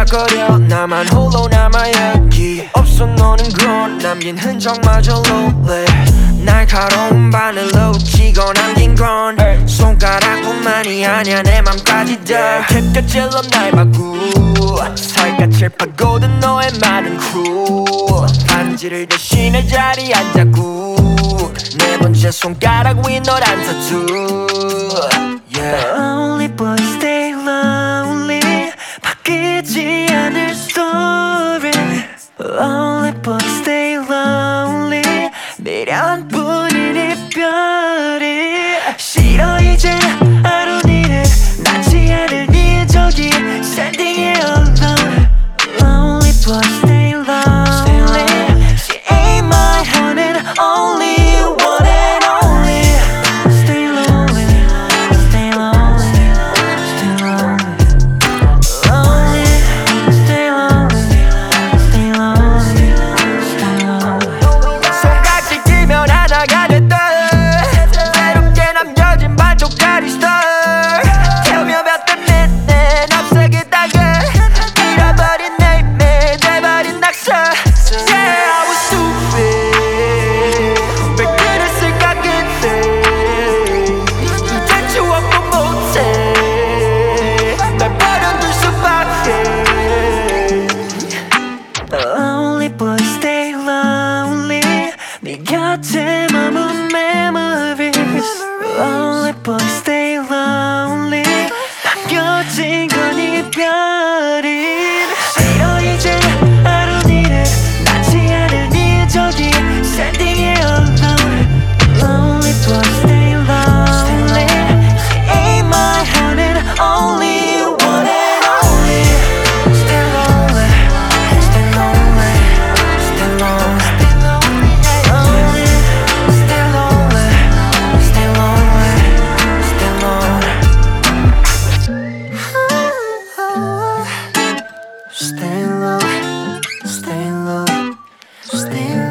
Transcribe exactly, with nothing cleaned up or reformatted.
반짝거려 나만 홀로 남아 여기 없어 너는 그런 남긴 흔적마저 lonely 날카로운 바늘로 치고 남긴 건 손가락뿐만이 아니야 내 맘까지 다 깊게 찔러 날 막고 살갗을 파고든 너의 마른 crew 반지를 대신해 자리에 앉았고 네 번째 손가락 위 노란 타투 yeah. Lonely boy stay lonely 바뀌지 않을 story Lonely boy stay lonely 미련뿐인 이별이 싫어 이제 하루 일을 낫지 않을 네 저기 standing here alone Lonely boy stay lonely She ain't my one and only one and only Stay lonely Stay lonely Stay lonely Lonely Stay lonely Stay lonely Stay lonely 손깍지 끼면 하나가 됐다 새롭게 남겨진 반쪽짜리 star Tell me about the midnight 앞서기다가 잃어버린 내 힘에 돼버린 낙서 Yeah I was stupid 왜 그랬을까 그때 이제 추억도 못해 날 버려둘 수밖에 Lonely boy stay lonely 네 곁에 머문 memories Lonely boy stay lonely 남겨진 건 이별인 싫어 이제 하루 일을 낫지 않을 네 저기 standing here alone Lonely boy stay lonely She ain't my one and only one and only Stay lonely Stay lonely Stay lonely Lonely Stay lonely Stay lonely Stay lonely Stay low Stay low Stay low